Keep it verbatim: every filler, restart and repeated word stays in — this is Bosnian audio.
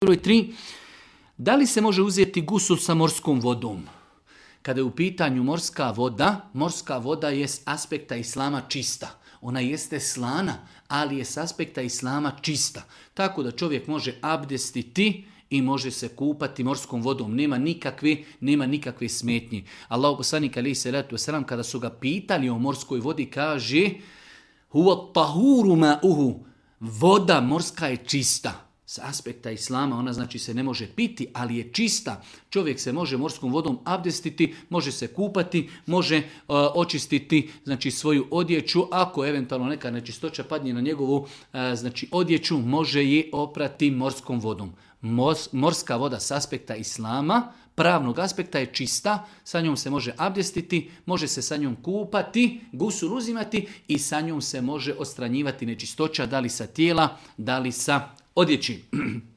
Broj tri. Da li se može uzeti gusul sa morskom vodom? Kada je u pitanju morska voda, morska voda je s aspekta islama čista. Ona jeste slana, ali je s aspekta islama čista. Tako da čovjek može abdestiti i može se kupati morskom vodom. Nema nikakve, nema nikakve smetnje. Allahu poslanik alejhi selatu vesselam kada su ga pitali o morskoj vodi kaže: "Huwa tahuru ma'uhu." Voda morska je čista. S aspekta islama ona znači se ne može piti, ali je čista. Čovjek se može morskom vodom abdestiti, može se kupati, može uh, očistiti znači svoju odjeću. Ako eventualno neka nečistoća padne na njegovu uh, znači odjeću, može je oprati morskom vodom. Mors, morska voda s aspekta islama, pravnog aspekta je čista, sa njom se može abdestiti, može se sa njom kupati, gusul uzimati i sa njom se može odstranjivati nečistoća, da li sa tijela, da li sa odjeći.